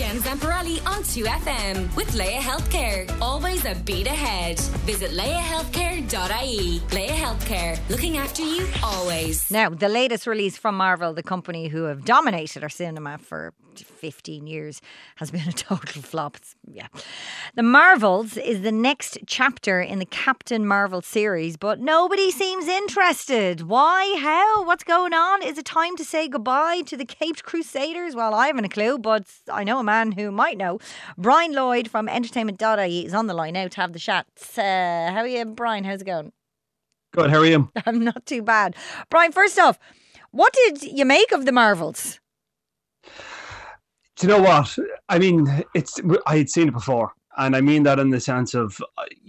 Jen Zamparelli on 2FM with Leia Healthcare. Always a beat ahead. Visit leiahealthcare.ie. Leia Healthcare, looking after you always. Now, the latest release from Marvel, the company who have dominated our cinema for 15 years, has been a total flop. The Marvels is the next chapter in the Captain Marvel series, but nobody seems interested. Why? How? What's going on? Is it time to say goodbye to the Caped Crusaders? Well, I haven't a clue, but I know a man who might know. Brian Lloyd from entertainment.ie is on the line now to have the chats. How are you, Brian? How's it going? Good, how are you? I'm not too bad. Brian, first off, what did you make of the Marvels? Do you know what? I mean, I had seen it before, and I mean that in the sense of,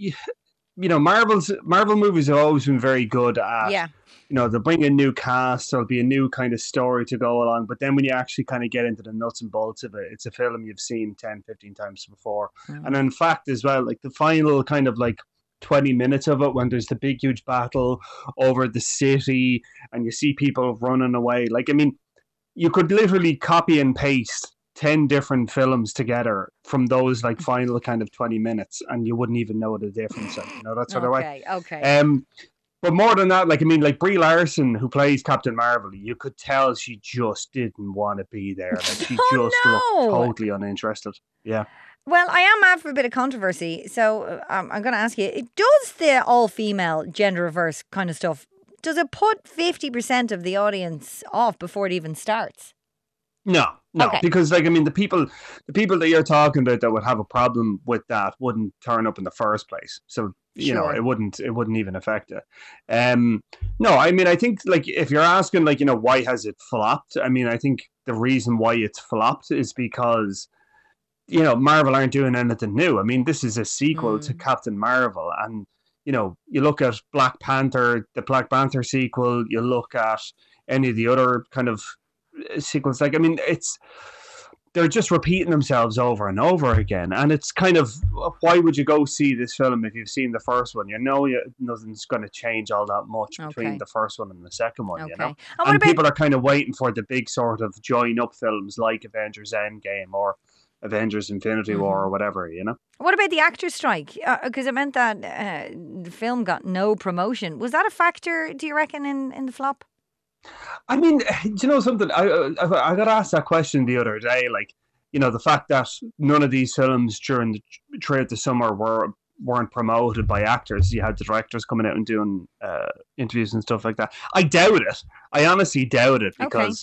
Marvel movies have always been very good at, they'll bring in new cast, there'll be a new kind of story to go along, but then when you actually kind of get into the nuts and bolts of it, it's a film you've seen 10, 15 times before. And in fact, as well, like the final kind of like 20 minutes of it, when there's the big, huge battle over the city, and you see people running away, like, I mean, you could literally copy and paste 10 different films together from those like final kind of 20 minutes and you wouldn't even know the difference, that sort of way. Okay. But more than that, like, I mean, like Brie Larson, who plays Captain Marvel, you could tell she just didn't want to be there. Like, she looked totally uninterested. Yeah. Well, I am after a bit of controversy, so I'm going to ask you, does the all-female gender reverse kind of stuff, does it put 50% of the audience off before it even starts? No, Okay. Because like, I mean, the people that you're talking about that would have a problem with that wouldn't turn up in the first place. So, it wouldn't even affect it. No, I mean, I think like if you're asking like, why has it flopped? I mean, I think the reason why it's flopped is because, Marvel aren't doing anything new. I mean, this is a sequel to Captain Marvel, and you look at Black Panther, the Black Panther sequel, you look at any of the other kind of sequels, like, I mean, they're just repeating themselves over and over again, and it's kind of, why would you go see this film if you've seen the first one? Nothing's going to change all that much between the first one and the second one. And people are kind of waiting for the big sort of join up films like Avengers Endgame or Avengers Infinity War or whatever. What about the actors' strike? Because it meant that the film got no promotion. Was that a factor, do you reckon, in the flop? I mean, do you know something? I got asked that question the other day. Like, the fact that none of these films throughout the summer weren't promoted by actors. You had the directors coming out and doing interviews and stuff like that. I doubt it. I honestly doubt it because,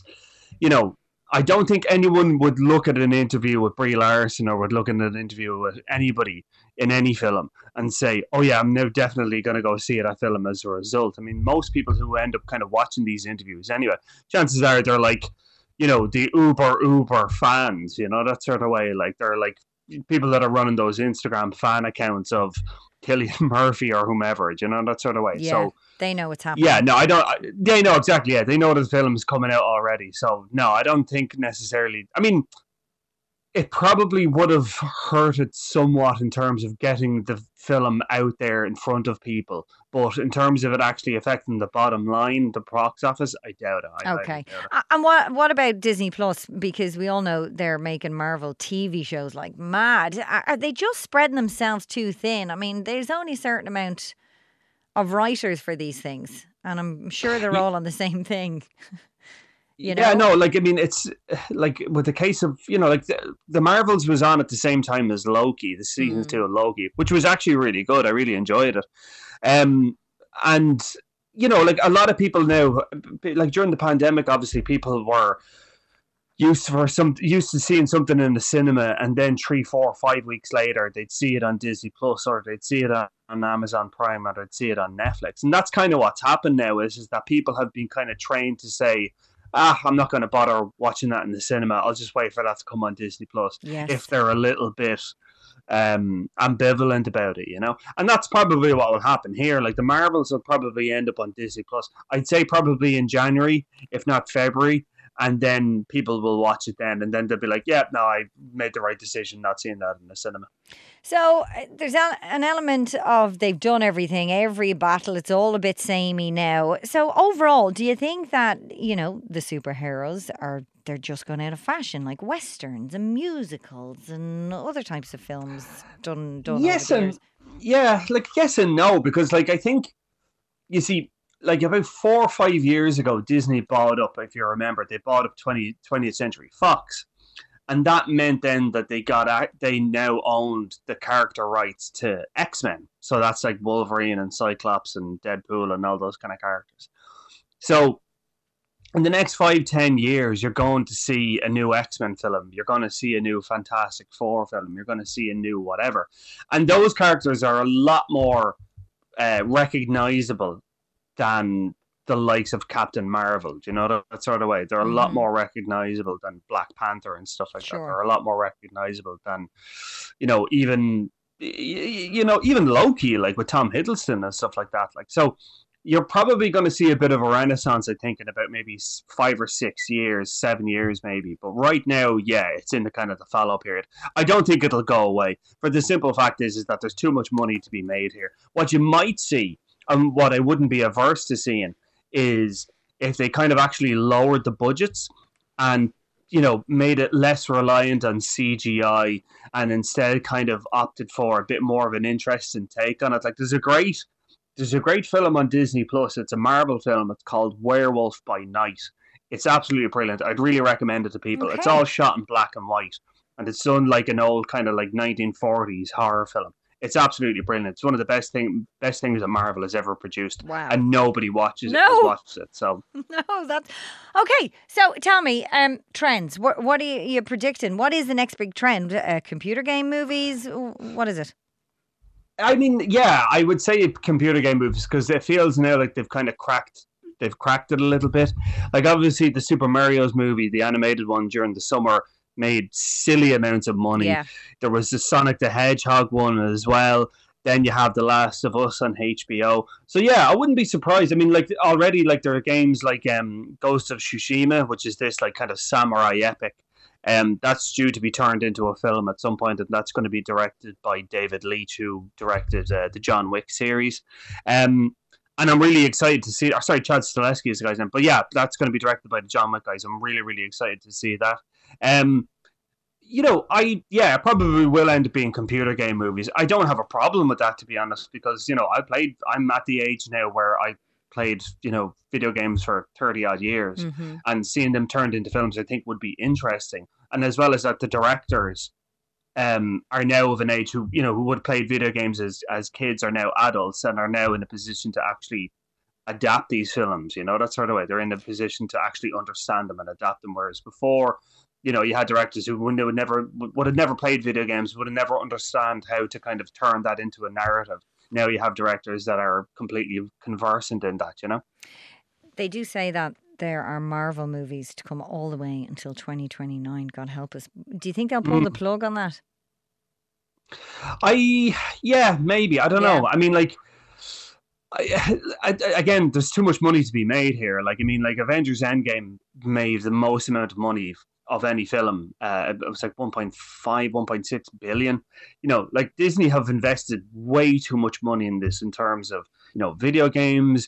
I don't think anyone would look at an interview with Brie Larson or would look at an interview with anybody in any film and say, oh yeah, I'm now definitely going to go see that film as a result. I mean, most people who end up kind of watching these interviews anyway, chances are they're like, the uber fans, that sort of way. Like, they're like people that are running those Instagram fan accounts of Cillian Murphy or whomever, that sort of way. Yeah, so they know what's happening. Yeah, no, I don't. They know exactly. Yeah, they know the film is coming out already. So no, I don't think necessarily. I mean, it probably would have hurted somewhat in terms of getting the film out there in front of people, but in terms of it actually affecting the bottom line, the box office, I doubt it. Okay. And what about Disney Plus? Because we all know they're making Marvel TV shows like mad. Are they just spreading themselves too thin? I mean, there's only a certain amount of writers for these things, and I'm sure they're all on the same thing. Yeah, no, like, I mean, it's like with the case of, like the Marvels was on at the same time as Loki, the season 2 of Loki, which was actually really good. I really enjoyed it. And, like a lot of people now, like during the pandemic, obviously people were used to seeing something in the cinema, and then 3, 4, 5 weeks later they'd see it on Disney Plus, or they'd see it on Amazon Prime, or they'd see it on Netflix. And that's kind of what's happened now is that people have been kind of trained to say, I'm not going to bother watching that in the cinema. I'll just wait for that to come on Disney Plus. Yes. If they're a little bit ambivalent about it, and that's probably what will happen here. Like, the Marvels will probably end up on Disney Plus. I'd say probably in January, if not February, and then people will watch it then, and then they'll be like, yeah, no, I made the right decision not seeing that in the cinema. So there's an element of they've done everything, every battle, it's all a bit samey now. So overall, do you think that, the superheroes are they're just gone out of fashion, like westerns and musicals and other types of films done Yes over the years. yes and no, because like I think you see, like about 4 or 5 years ago, Disney bought up, if you remember, they bought up 20th Century Fox. And that meant then that they now owned the character rights to X-Men. So that's like Wolverine and Cyclops and Deadpool and all those kind of characters. So in the next 5-10 years, you're going to see a new X-Men film. You're going to see a new Fantastic Four film. You're going to see a new whatever. And those characters are a lot more recognizable than the likes of Captain Marvel. Do you know that sort of way? They're a lot more recognizable than Black Panther and stuff like that. They're a lot more recognizable than, even Loki, like with Tom Hiddleston and stuff like that. Like, so you're probably going to see a bit of a renaissance, I think, in about maybe 5 or 6 years, 7 years maybe. But right now, yeah, it's in the kind of the fallow period. I don't think it'll go away. For the simple fact is that there's too much money to be made here. What you might see, and what I wouldn't be averse to seeing, is if they kind of actually lowered the budgets and made it less reliant on CGI and instead kind of opted for a bit more of an interesting take on it. Like there's a great film on Disney Plus. It's a Marvel film. It's called Werewolf by Night. It's absolutely brilliant. I'd really recommend it to people. Okay. It's all shot in black and white, and it's done like an old kind of like 1940s horror film. It's absolutely brilliant. It's one of the best things that Marvel has ever produced. Wow. And nobody has watched it. So no, that's okay. So tell me, trends. What are you predicting? What is the next big trend? Computer game movies? What is it? I mean, yeah, I would say computer game movies because it feels now like they've cracked it a little bit. Like obviously the Super Mario's movie, the animated one during the summer, made silly amounts of money. Yeah. There was the Sonic the Hedgehog one as well. Then you have The Last of Us on HBO. So yeah, I wouldn't be surprised. I mean, like already, like there are games like Ghost of Tsushima, which is this like kind of samurai epic. That's due to be turned into a film at some point, and that's going to be directed by David Leitch, who directed the John Wick series. And I'm really excited to see. Chad Stahelski is the guy's name, but yeah, that's going to be directed by the John Wick guys. I'm really, really excited to see that. I probably will end up being computer game movies. I don't have a problem with that, to be honest, because I'm at the age now where I played video games for 30 odd years, and seeing them turned into films I think would be interesting. And as well as that, the directors are now of an age who would have played video games as kids are now adults and are now in a position to actually adapt these films, that sort of way. They're in a position to actually understand them and adapt them, whereas before, you had directors who would have never played video games, would have never understand how to kind of turn that into a narrative. Now you have directors that are completely conversant in that, They do say that there are Marvel movies to come all the way until 2029, God help us. Do you think they'll pull the plug on that? Maybe. I don't know. I mean, like, again, there's too much money to be made here. Like, I mean, like Avengers Endgame made the most amount of money of any film. It was like 1.5, 1.6 billion. Like Disney have invested way too much money in this in terms of, video games,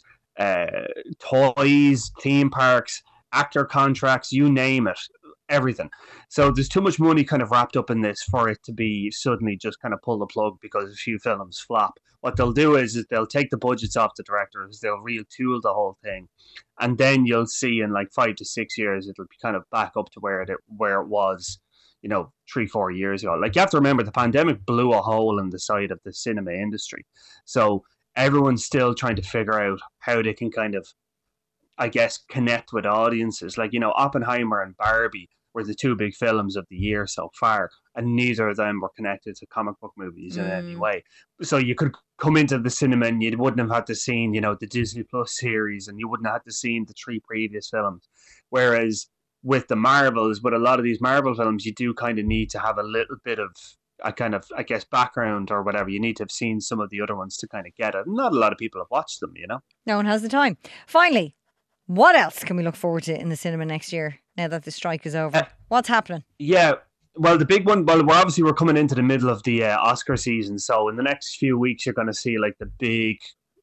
toys, theme parks, actor contracts, you name it, everything. So there's too much money kind of wrapped up in this for it to be suddenly just kind of pull the plug because a few films flop. What they'll do is they'll take the budgets off the directors, they'll retool the whole thing, and then you'll see in like 5 to 6 years it'll be kind of back up to where it was, 3-4 years ago. Like you have to remember, the pandemic blew a hole in the side of the cinema industry, so everyone's still trying to figure out how they can kind of, I guess, connect with audiences. Like, Oppenheimer and Barbie were the two big films of the year so far, and neither of them were connected to comic book movies in any way. So you could come into the cinema and you wouldn't have had to seen, the Disney Plus series, and you wouldn't have had to seen the 3 previous films. Whereas with the Marvels, with a lot of these Marvel films, you do kind of need to have a little bit of a kind of, I guess, background or whatever. You need to have seen some of the other ones to kind of get it. Not a lot of people have watched them, No one has the time. Finally, what else can we look forward to in the cinema next year now that the strike is over? What's happening? Yeah, well, the big one, we're coming into the middle of the Oscar season. So in the next few weeks, you're going to see like the big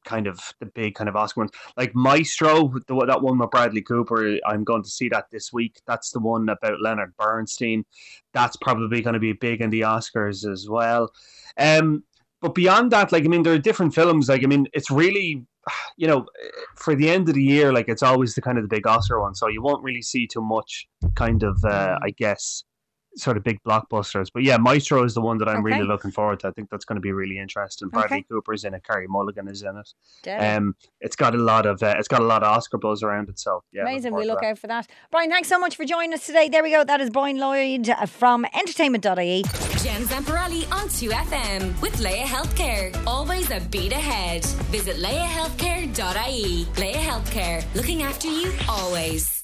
kind of the big kind of Oscar ones. Like Maestro, that one with Bradley Cooper, I'm going to see that this week. That's the one about Leonard Bernstein. That's probably going to be big in the Oscars as well. But beyond that, like, I mean, there are different films. Like, I mean, it's really, you know, for the end of the year, like, it's always the kind of the big Oscar one. So you won't really see too much kind of, I guess, sort of big blockbusters. But yeah, Maestro is the one that I'm really looking forward to. I think that's going to be really interesting. Bradley Cooper's in it, Carey Mulligan is in it. It's got a lot of Oscar buzz around it. So yeah, amazing. We look out for that. Brian, thanks so much for joining us today. There we go. That is Brian Lloyd from entertainment.ie. Jen Zamparelli on 2FM with Leia Healthcare. Always a beat ahead. Visit leiahealthcare.ie. Leia Healthcare, looking after you always.